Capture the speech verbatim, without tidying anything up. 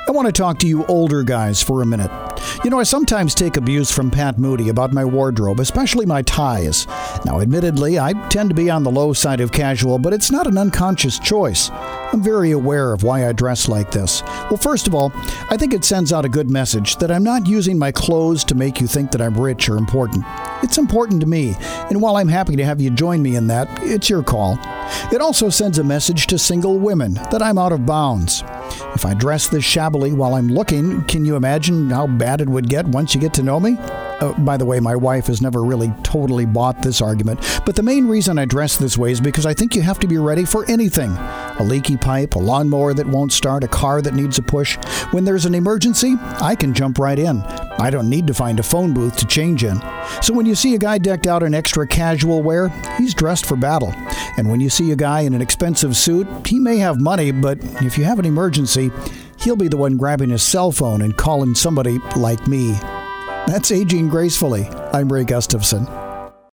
I want to talk to you older guys for a minute. You know, I sometimes take abuse from Pat Moody about my wardrobe, especially my ties. Now, admittedly, I tend to be on the low side of casual, but it's not an unconscious choice. I'm very aware of why I dress like this. Well, first of all, I think it sends out a good message that I'm not using my clothes to make you think that I'm rich or important. It's important to me, and while I'm happy to have you join me in that, it's your call. It also sends a message to single women that I'm out of bounds. If I dress this shabbily while I'm looking, can you imagine how bad it would get once you get to know me? Uh, by the way, my wife has never really totally bought this argument, but the main reason I dress this way is because I think you have to be ready for anything. A leaky pipe, a lawnmower that won't start, a car that needs a push. When there's an emergency, I can jump right in. I don't need to find a phone booth to change in. So when you see a guy decked out in extra casual wear, he's dressed for battle. And when you see a guy in an expensive suit, he may have money, but if you have an emergency, he'll be the one grabbing his cell phone and calling somebody like me. That's Aging Gracefully. I'm Ray Gustafson.